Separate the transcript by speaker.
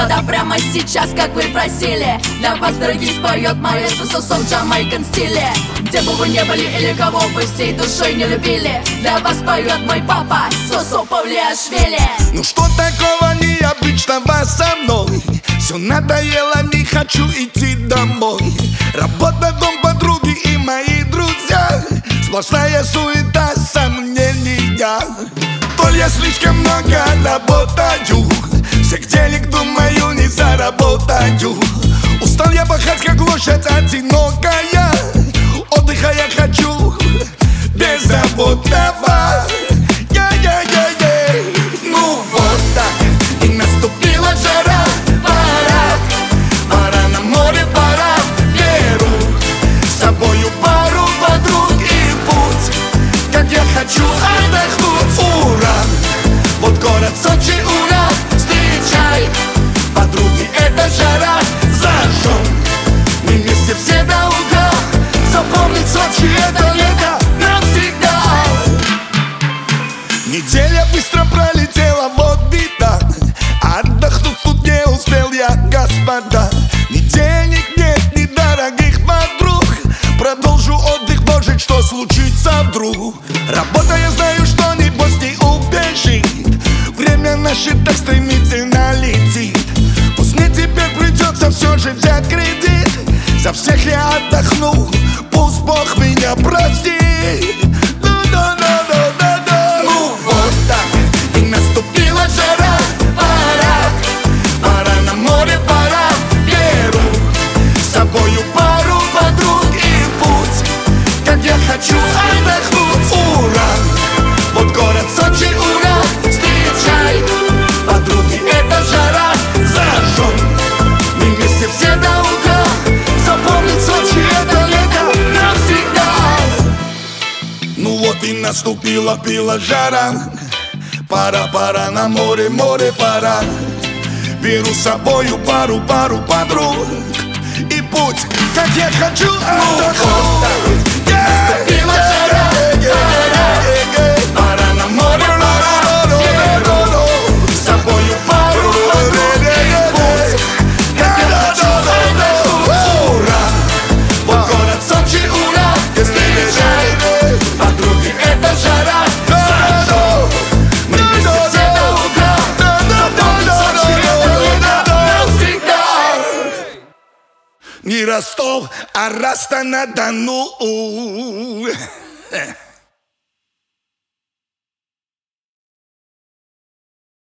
Speaker 1: Господа, прямо сейчас, как вы просили, для вас, дорогие, споет маэстро Сосо в джамайкан стиле. Где бы вы не были или кого бы всей душой не любили, для вас поет мой папа Сосо Павлиашвили.
Speaker 2: Ну что такого необычного со мной? Все надоело, не хочу идти домой. Работа, дом, подруги и мои друзья, сплошная суета, сомнения. То ли я слишком много работаю, всех денег, думаю, не заработаю. Устал я пахать, как лошадь одинокая, отдыха я хочу беззаботного. Ну вот так, и наступила жара. Пора на море, пора. Беру с собою пару подруг и путь, как я хочу отдохнуть. Ура! Вот город Сочи, ура! Встречай, подруги, это жара. Зажжем мы вместе все до утра. Запомнить Сочи это лето навсегда. Неделя быстро пролетела, вот беда. Отдохнуть тут не успел я, господа. Ни денег нет, ни дорогих подруг. Продолжу отдых, может, что случится вдруг. Работа, я знаю, что небось не убежит. Время наше так стремительно летит. Пусть мне теперь придется все же взять кредит. За всех я отдохну, пусть Бог меня простит. Ну вот так, и наступила жара. Пора на море, пора. Беру с собою пару подруг и путь, как я хочу отдохнуть. Ура! Вот город Сочи, ура! Встречай, подруги, это жара. Зажжем мы вместе все до утра. Запомнить Сочи это лето навсегда. Ну вот и наступила жара. Пора на море, пора. Беру с собою пару подруг и путь, как я хочу отдохнуть. Наступила жара. Пора на море, пора. Беру с собою пару подруг и путь, как я хочу отдохнуть. Ура! Вот город Сочи, ура! Встречай, подруги, это жара. Зажжем мы вместе все до утра. Запомнить Сочи это лето навсегда. Не Ростов, а Ростов-на-Дону.